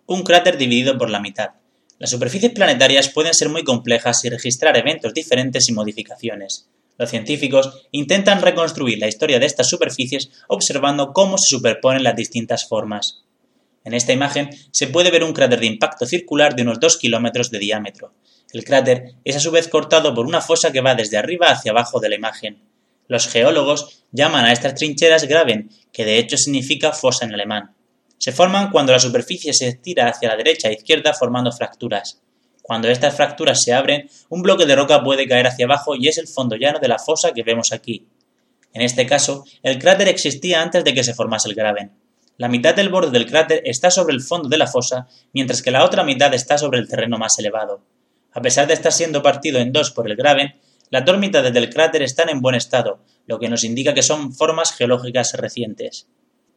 Un cráter dividido por la mitad. Las superficies planetarias pueden ser muy complejas y registrar eventos diferentes y modificaciones. Los científicos intentan reconstruir la historia de estas superficies observando cómo se superponen las distintas formas. En esta imagen se puede ver un cráter de impacto circular de unos 2 kilómetros de diámetro. El cráter es a su vez cortado por una fosa que va desde arriba hacia abajo de la imagen. Los geólogos llaman a estas trincheras Graben, que de hecho significa fosa en alemán. Se forman cuando la superficie se estira hacia la derecha e izquierda formando fracturas. Cuando estas fracturas se abren, un bloque de roca puede caer hacia abajo y es el fondo llano de la fosa que vemos aquí. En este caso, el cráter existía antes de que se formase el Graben. La mitad del borde del cráter está sobre el fondo de la fosa, mientras que la otra mitad está sobre el terreno más elevado. A pesar de estar siendo partido en dos por el Graben, las dos mitades del cráter están en buen estado, lo que nos indica que son formas geológicas recientes.